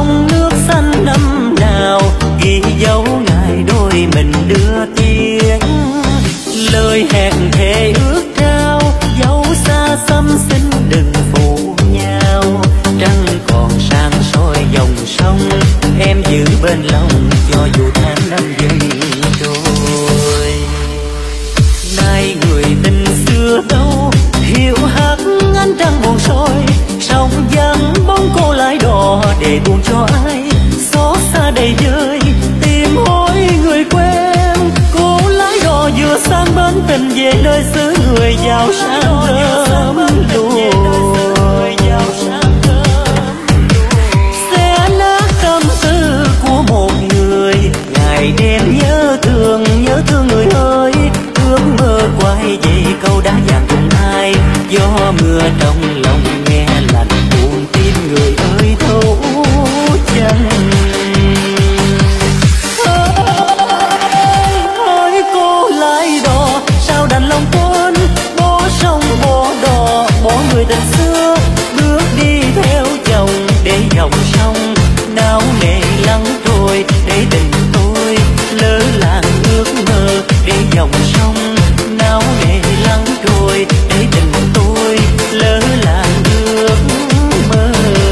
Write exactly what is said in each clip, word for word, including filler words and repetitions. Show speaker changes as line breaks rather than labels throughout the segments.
sông nước xanh năm nào ghi dấu ngày đôi mình đưa tiếng. Lời hẹn thề ước trao dấu xa xăm xin đừng phụ nhau. Trăng còn sáng soi dòng sông em giữ bên lòng cho dù tháng năm dần trôi. Nay người tình xưa đâu hiểu hát ánh trăng buồn soi, sông vắng bóng cô lái đò để buồn cho ai xót xa đầy vơi tìm hối người quen. Cô lái đò vừa sang bến tình về nơi xứ người giàu sang thơm lùi. Sẽ nát tâm tư của một người ngày đêm nhớ thương nhớ thương người ơi. Ước mơ quay về câu đã dàn cùng ai, gió mưa trong lòng nghe lạnh buồn tim người ơi thấu chân. Hỡi cô lái đò sao đành lòng quên bỏ sông bỏ đò bỏ người tình xưa, bước đi theo chồng để dòng sông nao nề lắng trôi để tình tôi lỡ làng ước mơ để dòng sông nao nề lắng trôi để tình tôi lỡ làng ước mơ.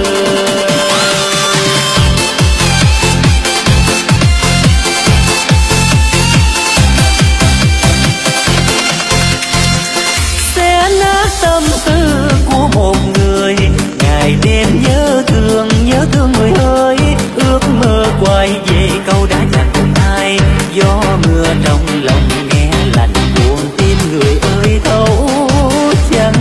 Sẽ nát tâm tư của một người ngày đêm nhớ thương nhớ thương người ơi. Ước mơ quay về câu đã dặn cùng ai, gió mưa trong lòng nghe lạnh buồn tim người ơi thấu chân.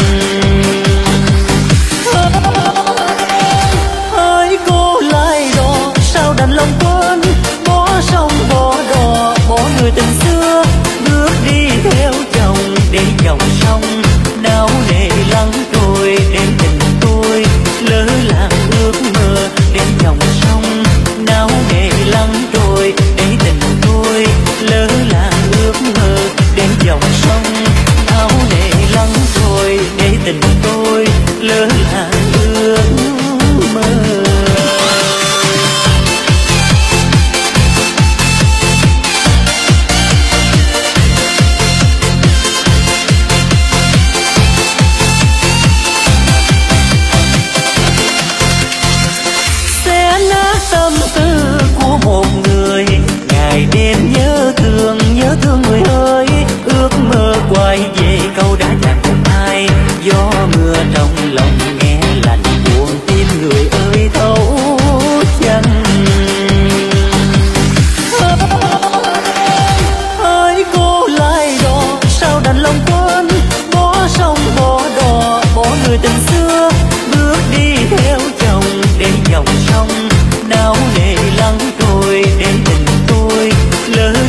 Hỡi cô lái đò sao đành lòng quên bỏ sông bỏ đò bỏ người tình xưa, bước đi theo chồng để dòng sông nao nề lắng trôi để tình tôi lỡ làng ước mơ để dòng sông nao nề lắng trôi để tình tôi lỡ làng ước mơ để dòng sông nao nề lắng trôi để tình tôi lỡ làng ước mơ. Sẽ nát tâm tư của một người ngày đêm nhớ thương nhớ thương người ơi. Ước mơ quay về câu đã dặn cùng ai, gió mưa trong lòng nghe lạnh buồn tim người ơi thấu chân. Hỡi cô lái đò sao đành lòng quên bỏ sông bỏ đò bỏ người tình xưa, bước đi theo chồng để dòng sông nao nề lắng trôi để tình tôi lỡ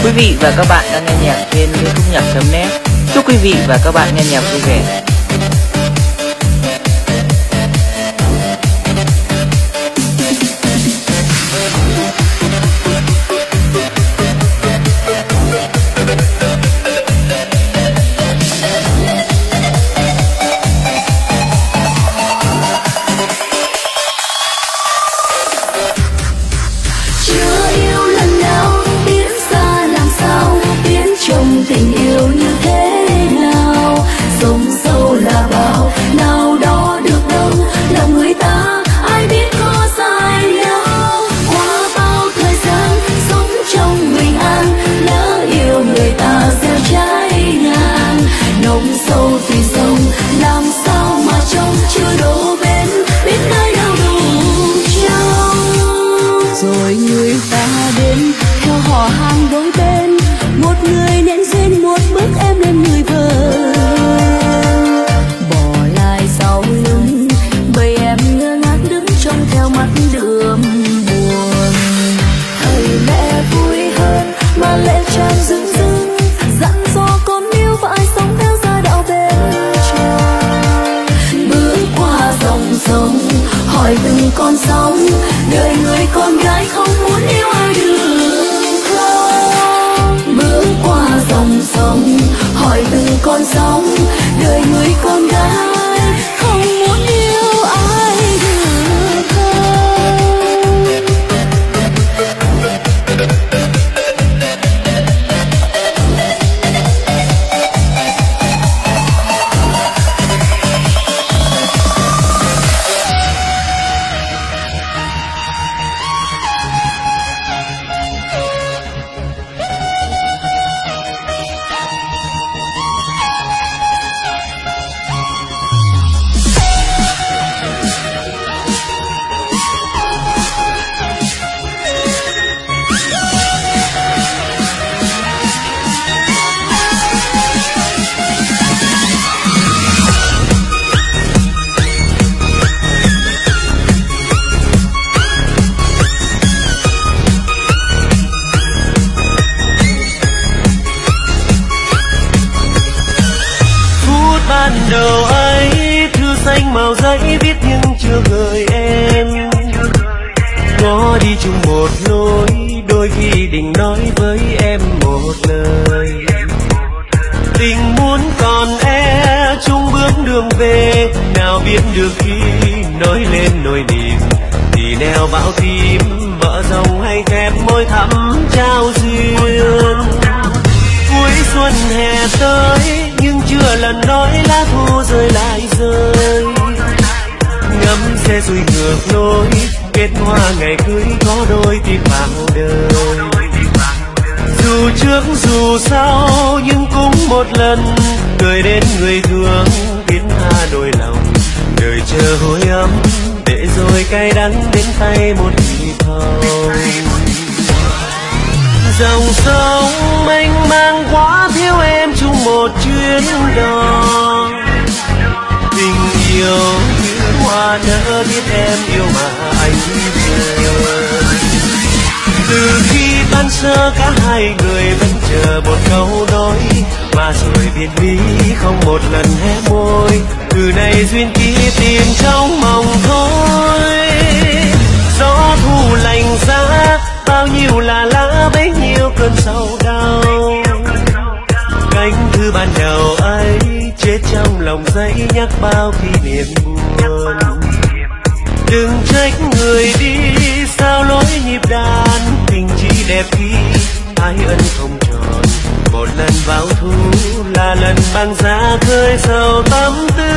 Quý vị và các bạn đang nghe nhạc trên youtube nhạc chấm net. Chúc quý vị và các bạn nghe nhạc vui vẻ.
Tình yêu như thế nào, sông sâu là bao, nào đó được đâu, lòng người ta ai biết có dài nhau. Qua bao thời gian sống trong bình an, lỡ yêu người ta gieo trái ngàn, nồng sâu vì sông làm sao mà trông chưa đổ bên, biết nơi nào đủ trong. Rồi người ta đến theo họ hàng đôi bên, một người nên duyên một bước em lên người vợ, bỏ lại sau lưng bầy em ngơ ngác đứng trông theo mắt đường buồn. Thời mẹ vui hơn mà lệ tràn rưng rưng, dặn dò con yêu phải sống theo gia đạo bên trời. Bước qua dòng sông hỏi từng con sóng, đời người con gái không muốn yêu ai được không. Bước qua dòng sông hỏi từng con sóng, đời người con gái không muốn yêu ai được không.
Đầu ấy thư xanh màu giấy viết nhưng chưa gửi em, có đi chung một lối, đôi khi định nói với em một lời. Tình muốn còn e chung bước đường về, nào biết được khi nói lên nỗi niềm thì neo bão tim vợ rồng hay thép môi thắm trao duyên. Cuối xuân hè tới nhưng chưa lần nói lá thu rơi lại rơi, ngắm xe xuôi ngược lối kết hoa ngày cưới có đôi tìm vào đời. Dù trước dù sau nhưng cũng một lần cười đến người thương biết tha đôi lòng, đời chờ hồi ấm để rồi cay đắng đến tay một nhịp thâu. Dòng sông mênh mang quá thiếu em chung một chuyến đò, tình yêu như hoa nở biết em yêu mà anh chờ. Từ khi tan sơ cả hai người vẫn chờ một câu nói, mà rồi biệt ly không một lần hé môi, từ nay duyên ký tìm trong mộng thôi. Gió thu lạnh giá bao nhiêu là lá bấy nhiêu cơn sầu đau, cánh thư ban đầu ấy chết trong lòng giấy nhắc bao kỷ niệm buồn. Đừng trách người đi sao lối nhịp đàn, tình chỉ đẹp khi hai ân không tròn. Một lần vào thu là lần băng giá khơi sầu tâm tư.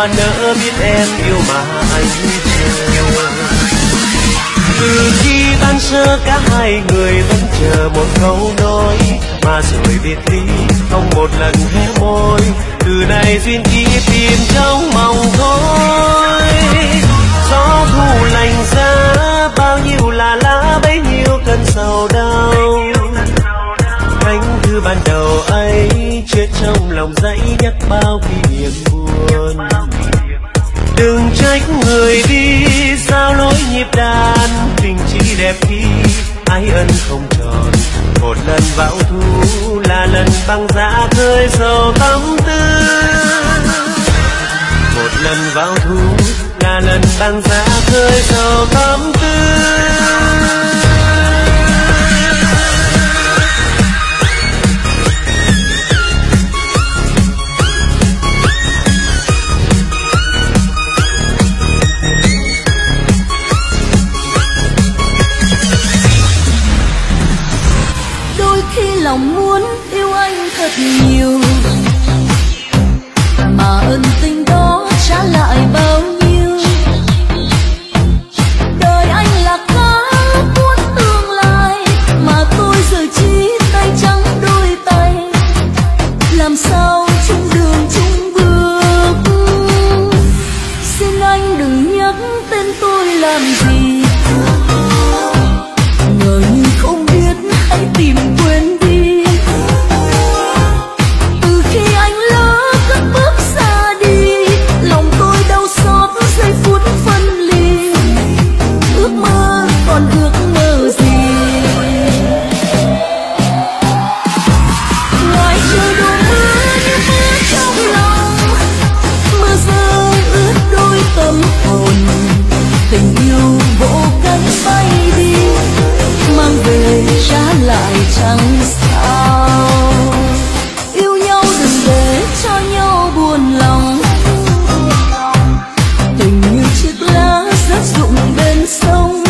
hoa nở biết em yêu mà anh chờ. Từ khi ban sơ cả hai người vẫn chờ một câu nói, mà rồi biệt ly không một lần hé môi. Từ nay duyên chỉ tìm trong mong thôi. Gió thu lạnh giá bao nhiêu là lá bấy nhiêu cơn sầu đau. Cánh thư ban đầu ấy chết trong lòng dãy nhắc bao kỷ niệm buồn. Đừng trách người đi sao lối nhịp đàn, tình chỉ đẹp khi ái ân không tròn. Một lần vào thu là lần băng giá khơi sầu tâm tư. Một lần vào thu là lần băng giá khơi sầu tâm tư.
Lòng muốn yêu anh thật nhiều, mà ân tình đó trả lại bao nhiêu. Đời anh là cá cuốn tương lai, mà tôi giờ chỉ tay trắng đôi tay. Làm sao chung đường chung bước, xin anh đừng nhắc tên tôi làm gì. Ngờ như không biết hãy tìm quên đi. Tình yêu vỗ cánh bay đi, mang về trả lại chẳng sao. Yêu nhau đừng để cho nhau buồn lòng, tình như chiếc lá rớt rụng bên sông.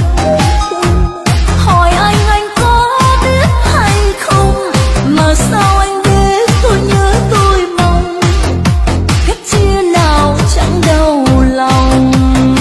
Hỏi anh anh có biết hay không, mà sao anh biết tôi nhớ tôi mong. Cách chia nào chẳng đau lòng.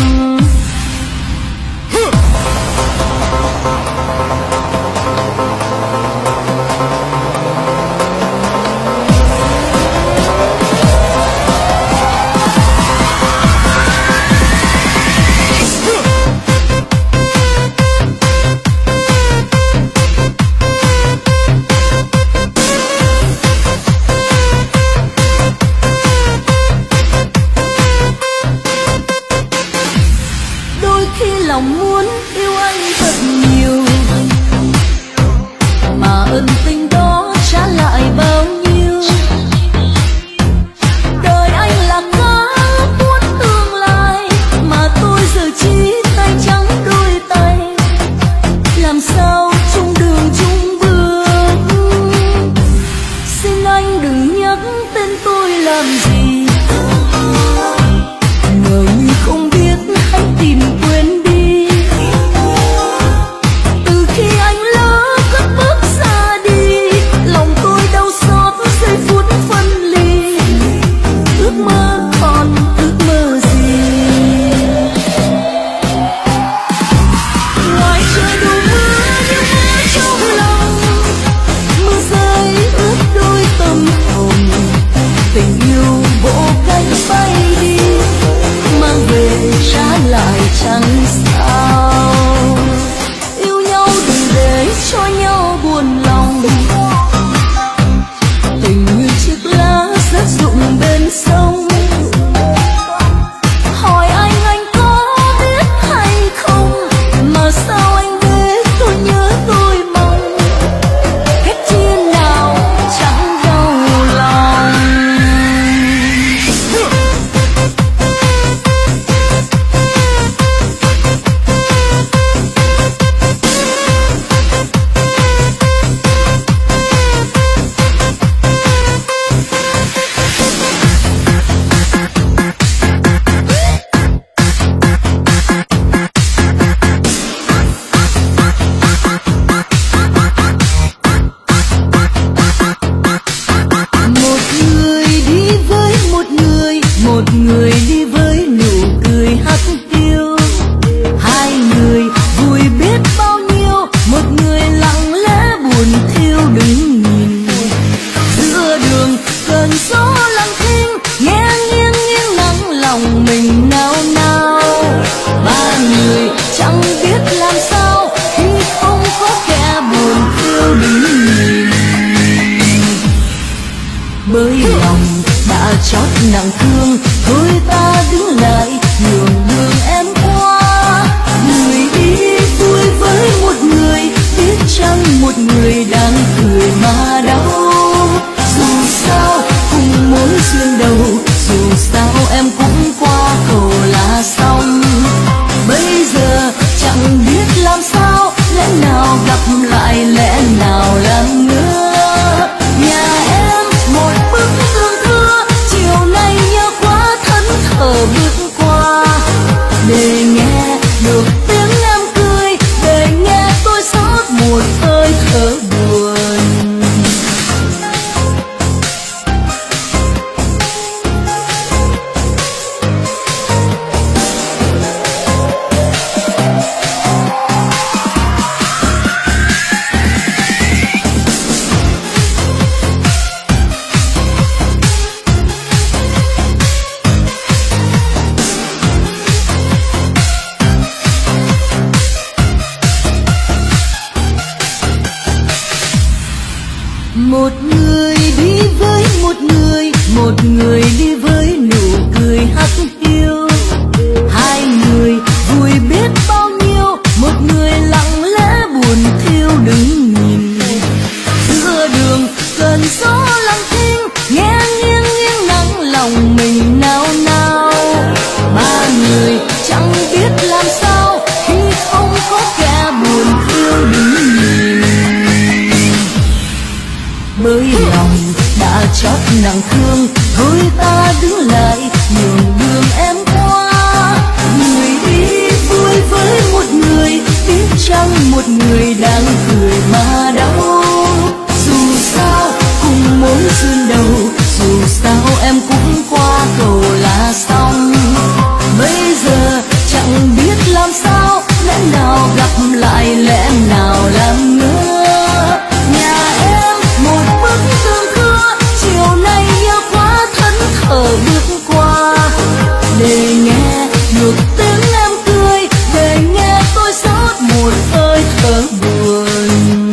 Lòng muốn yêu anh thật nhiều, mà ân tình đó trả lại bao nhiêu. Đời anh là cá cuốn tương lai, mà tôi giờ chỉ tay trắng đôi tay. Làm sao chung đường chung bước, xin anh đừng nhắc tên tôi làm gì. Ngờ như không biết hãy tìm quên đi. Tình yêu bởi lòng đã chót nặng thương, thôi ta đứng lại nhường đường em qua. Người đi vui với một người, biết chăng một người đang cười mà đau. Dù sao cùng mối duyên đầu, dù sao em cũng qua cầu là xong. Bây giờ chẳng biết làm sao, lẽ nào gặp lại, lẽ nào làm ngơ. Nhà em một bức tường thưa, chiều nay nhớ quá thẫn thờ bước qua. Để nghe được tiếng em cười, để nghe tôi xót một hơi thở buồn. Một người đi với một người, một người đi với nụ cười hắt hiu. Hai người vui biết bao nhiêu, một người lặng lẽ buồn thiêu đứng nhìn. Giữa đường cơn gió lặng thinh, nghe nghiêng nghiêng nắng lòng mình nao nao. Ba người chẳng biết làm sao khi không có kẻ buồn thiêu đứng nhìn. Bởi lòng đã chót nặng thương, thôi ta đứng lại nhường đường em qua. Người đi vui với một người, biết chăng một người đang cười mà đau. Dù sao cùng mối duyên đầu, dù sao em cũng qua cầu là xong. Bây giờ chẳng biết làm sao, lẽ nào gặp lại, lẽ nào làm ngơ. Nhà em một bức tường thưa, chiều nay nhớ quá thẫn thờ bước qua. Để nghe được tiếng em cười, để nghe tôi xót một hơi thở buồn.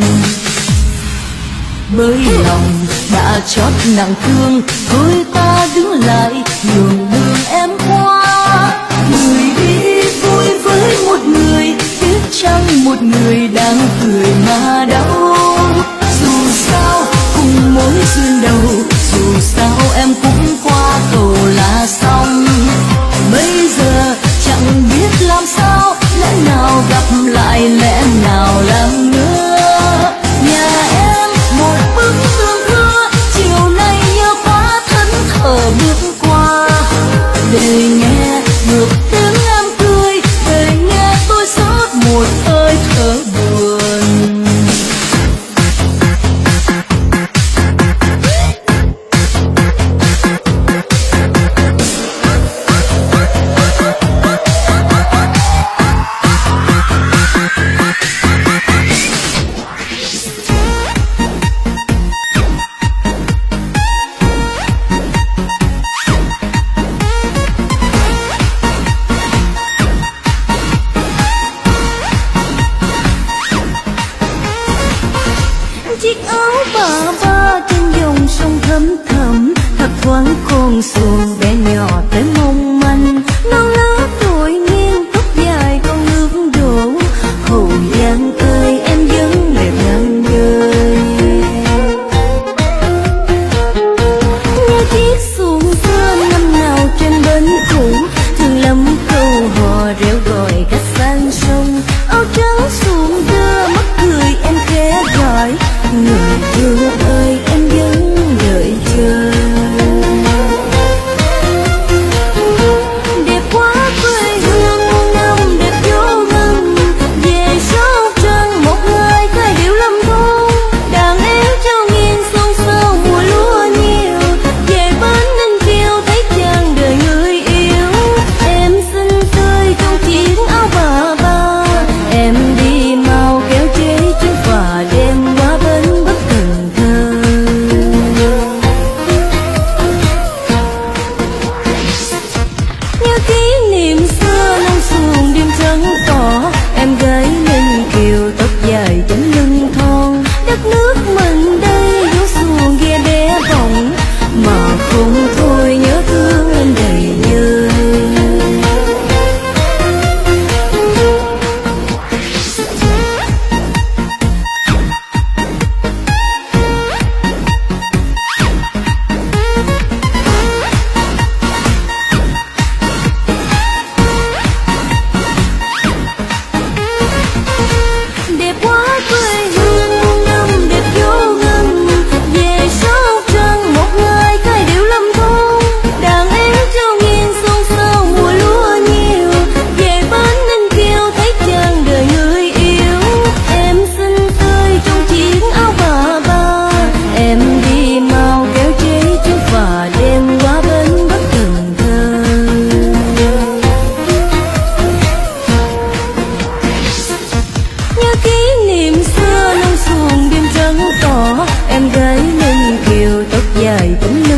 Bởi lòng đã chót nặng thương, thôi ta đứng lại nhường đường em qua. Người đi vui với một người, biết chăng một người đang cười mà đau. Dù sao cùng mối duyên đầu, dù sao em cũng qua cầu là xong. Bây giờ chẳng biết làm sao, lẽ nào gặp lại, lẽ nào làm ngơ. Nhà em một bức tường thưa, chiều nay nhớ quá thẫn thờ bước qua. Để nghe được tiếng em cười, để nghe tôi xót một hơi thở buồn. Chiếc áo bà ba trên dòng sông thấm thẳm, thấp thoáng con xuồng bé nhỏ tới mong manh. Non lá tuổi nghiêng tóc dài con nước đổ, Hậu Giang ơi em vẫn đẹp ngang đời. Nghe chiếc xuồng xưa năm nào trên bến cũ, thường lắm câu hò reo gọi cách sang sông. Áo trắng xuồng đưa mắt cười em khẽ gọi, người thương ơi em vẫn đợi chờ.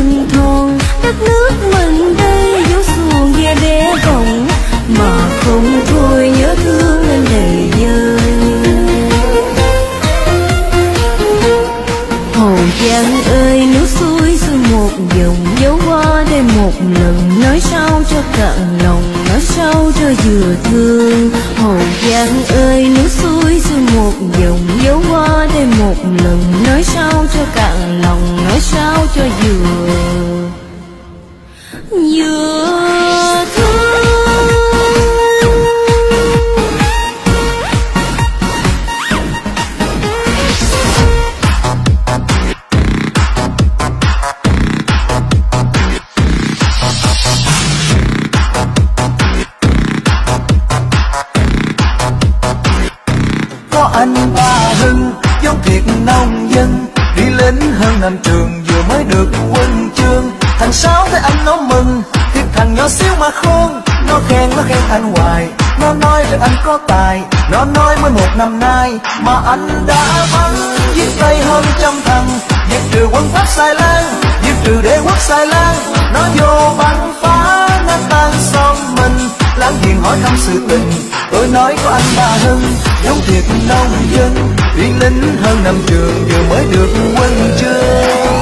mình thôn, đất nước mình đây dấu xuồng ve bé bồng, mà không thôi nhớ thương nên đầy vơi. Hồ Giang ơi nước xuôi xuôi một dòng, dấu qua đây một lần, nói sao cho cạn lòng, nói sao cho vừa thương. Hồ Giang ơi nước xuôi xuôi một dòng, dấu qua đây một lần, nói sao cho cạn lòng, nói sao cho vừa vừa thương.
Anh Ba Hưng giống thiệt nông dân, đi lính hơn năm trường vừa mới được huân chương. Thằng Sáu thấy anh nó mừng, thiệt thằng nhỏ xíu mà khôn, nó khen nó khen anh hoài, nó nói là anh có tài, nó nói mới một năm nay mà anh đã bắn giết tay hơn trăm thằng, diệt trừ quân Pháp Xài Lan, diệt trừ đế quốc Xài Lan. Nó vô bắn phá nó tan xong mình, láng giềng hỏi thăm sự tình, tôi nói có anh Ba Hưng giống thiệt nông dân, đi lính hơn năm trường vừa mới được huân chương.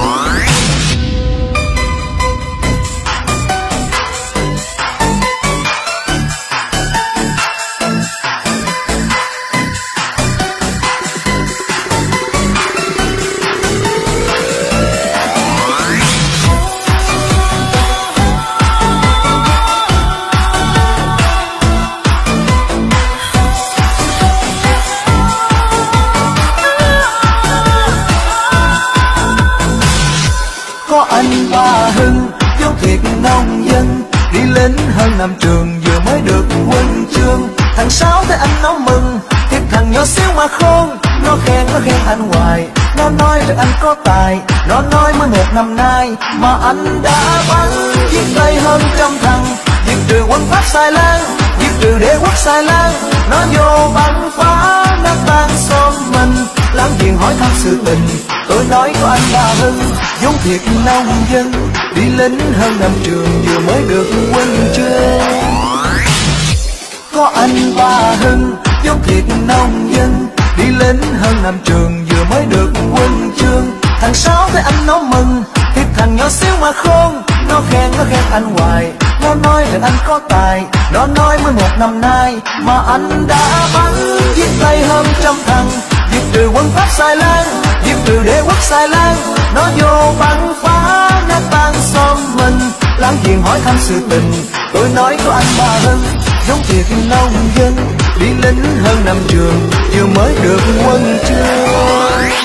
Anh Ba Hưng giống thiệt nông dân, đi lính hơn năm trường vừa mới được huân chương. Thằng Sáu thấy anh nó mừng, thiệt thằng nhỏ xíu mà khôn, nó khen nó khen anh hoài, nó nói là anh có tài, nó nói mới một năm nay mà anh đã bắn giết tay hơn trăm thằng, diệt trừ quân Pháp Xài Lan, diệt trừ đế quốc Xài Lan. Nó vô bắn phá nó tan xong mình, láng giềng hỏi thăm sự tình, tôi nói có anh Ba Hưng giống thiệt nông dân, đi lính hơn năm trường vừa mới được huân chương. Có anh Ba Hưng giống thiệt nông dân, đi lính hơn năm trường vừa mới được huân chương. Thằng Sáu thấy anh nó mừng, thiệt thằng nhỏ xíu mà khôn, nó khen nó khen anh hoài, nó nói là anh có tài, nó nói mới một năm nay mà anh đã bắn giết tay hơn trăm thằng, diệt trừ quân Pháp Xài Lan, diệt trừ đế quốc Xài Lan. Nó vô bắn phá nó tan xong mình, láng giềng hỏi thăm sự tình, tôi nói có anh Ba Hưng giống thiệt nông dân, đi lính hơn năm trường vừa mới được huân chương.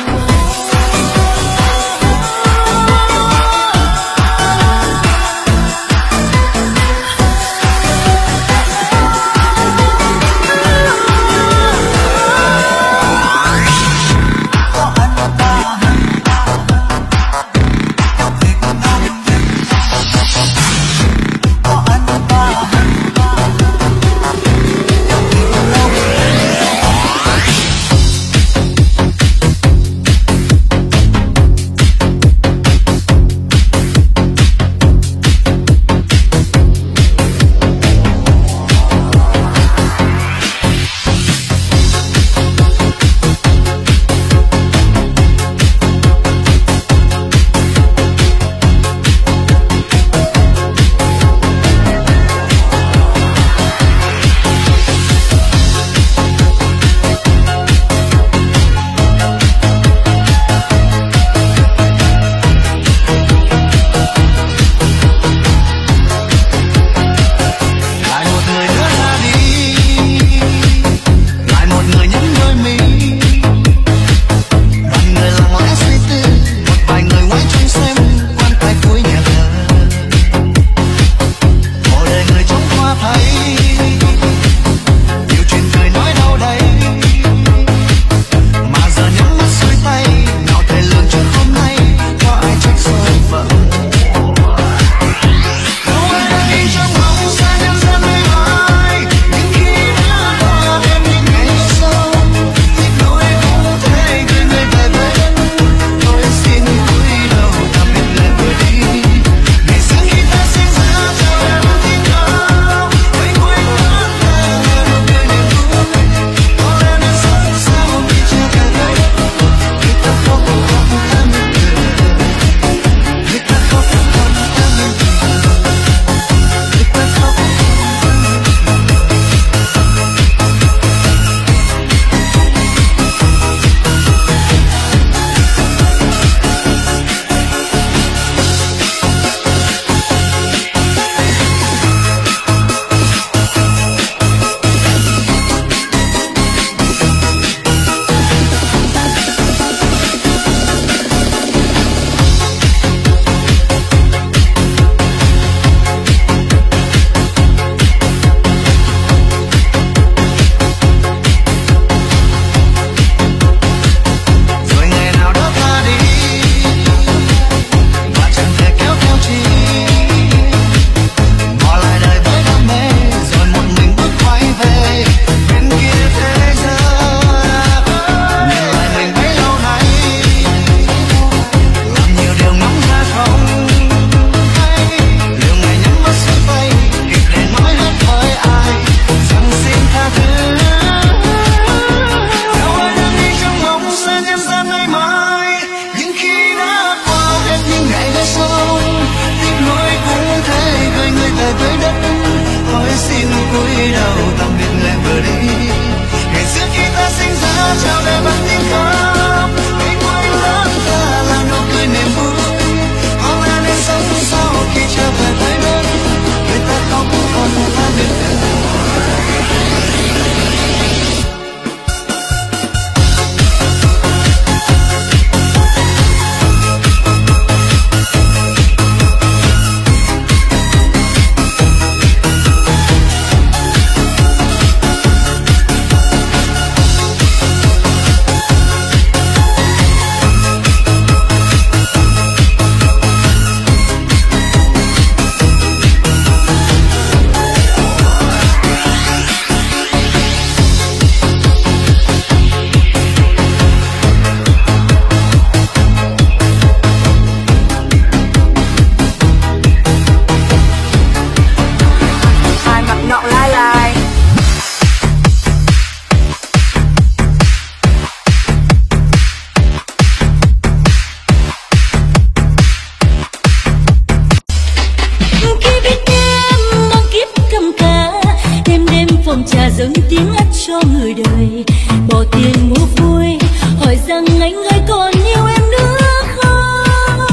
bỏ tiền mua vui, hỏi rằng anh ơi còn yêu em nữa không?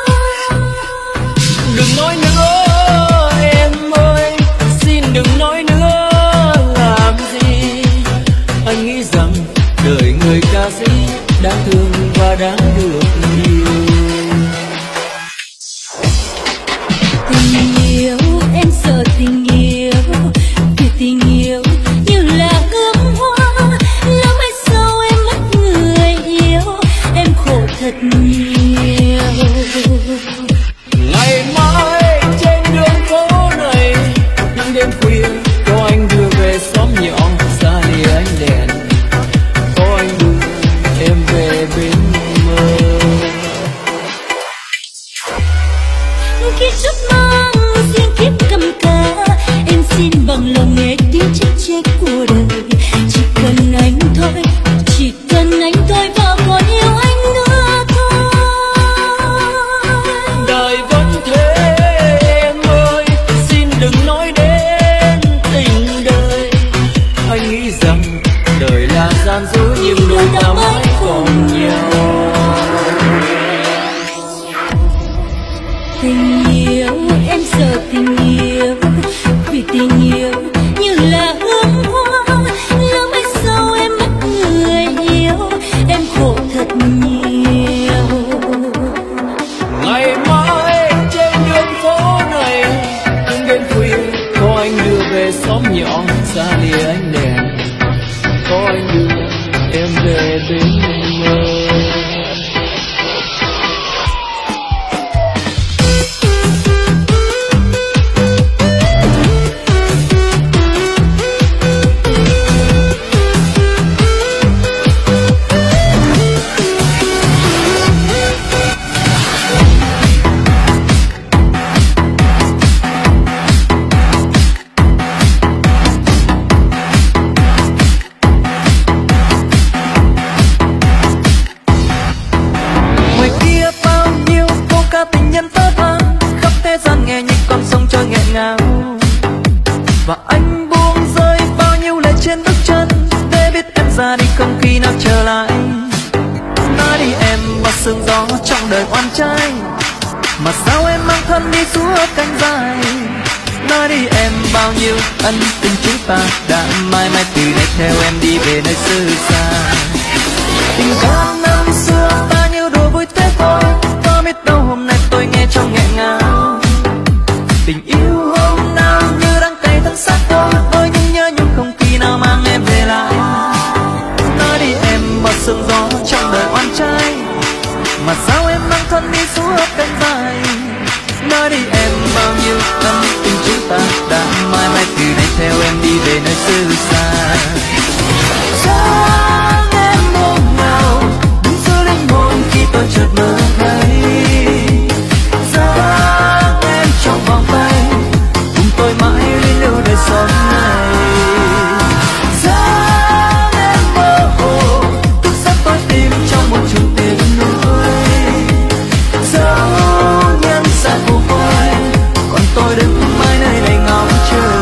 Đừng nói nữa em ơi, xin đừng nói nữa làm gì. Anh nghĩ rằng đời người ca sĩ đáng thương và đáng được yêu.
Tình yêu em sợ tình yêu, vì tình yêu như là ước hoa, lỡ mai sau em mất người yêu, em khổ thật nhiều.
Ngày mai trên đường phố này, những đêm khuya có anh đưa về xóm nhỏ xa lìa ánh đèn, có anh đưa em về bên mơ.
Khi chút mang riêng kiếp cầm ca, em xin bằng lòng nghe tiếng chết chết của đời. Chỉ cần anh thôi, chỉ cần anh thôi và còn yêu anh nữa thôi.
Đời vẫn thế em ơi, xin đừng nói đến tình đời. Anh nghĩ rằng đời là gian dối nhưng đôi ta mãi còn nhau.
Tình yêu em sợ tình yêu, vì tình yêu như là hương hoa, lỡ mai sau em mất người yêu, em khổ thật nhiều.
Ngày mai trên đường phố này, những đêm khuya có anh đưa về xóm nhỏ xa lìa ánh đèn, có anh đưa em về bên mơ.
Và anh buông rơi bao nhiêu lệ trên bước chân, để biết em ra đi không khi nào trở lại. Nói đi em vào sương gió trong đời oan trái, mà sao em mang thân đi suốt cánh dài. Nói đi em bao nhiêu ân tình chúng ta đã mãi mãi từ nay theo em đi về nơi xứ xa. Tình cảm năm xưa ta như đùa vui thế thôi, có biết đâu hôm nay tôi nghe trong nghẹn ngào. Tình yêu hôm nào như đang cay thân xác tôi, tôi nhưng nhớ nhung không khi nào mang em về lại. Nói đi em vào sương gió trong đời oan trái, mà sao em mang thân đi suốt cánh dài. Nói đi em bao nhiêu tâm tình chúng ta đã mãi mãi từ nay theo em đi về nơi xứ xa. Sáng em hôm nào đứng giữa linh hồn khi tôi chợt mơ thấy, dáng em trong vòng tay cùng tôi mãi đến lưu đời sống này. Dáng em mơ hồ thức giấc tôi tìm trong một chùm tiếng nuối, dấu nhân xa phù phai còn tôi đứng mãi nơi này ngóng chờ.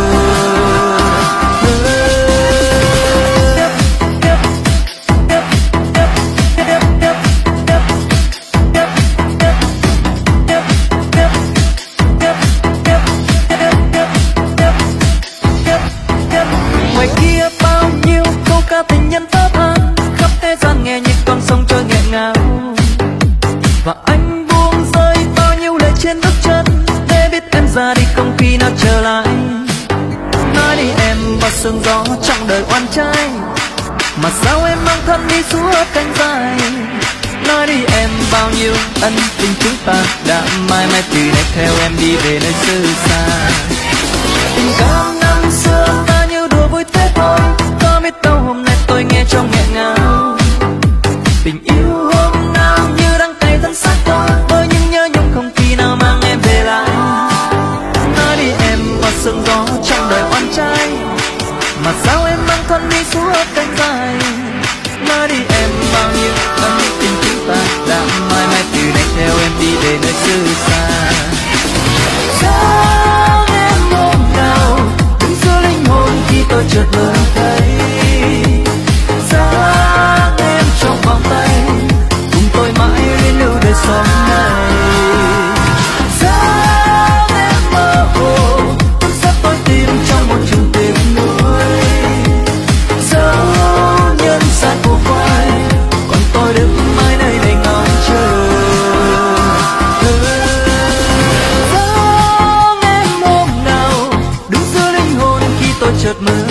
Ngoài kia bao nhiêu câu ca tình nhân thấp than, khắp thế gian nghe như con sông trôi nghẹn ngào. Và anh buông rơi bao nhiêu lệ trên bước chân, để biết em ra đi không khi nào trở lại. Nói đi em vào sương gió trong đời oan trái, mà sao em mang thân đi suốt cánh dài. Nói đi em bao nhiêu ân tình chúng ta đã mãi mãi từ nay theo em đi về nơi xứ xa. Tình cảm năm xưa ta như đùa vui thế thôi, có biết đâu hôm nay tôi nghe trong nghẹn ngào. Tình yêu hôm nào như đang cay thân xác tôi, tôi nhưng nhớ nhung không khi nào mang em về lại. Nói đi em vào sương gió trong đời oan trái, mà sao em mang thân đi suốt cánh dài. Nói đi em bao nhiêu ân tình chúng ta đã mãi mãi từ nay theo em đi về nơi xứ xa. Sáng em hôm nào đứng giữa linh hồn khi tôi chợt mơ thấy, sáng chợt mưa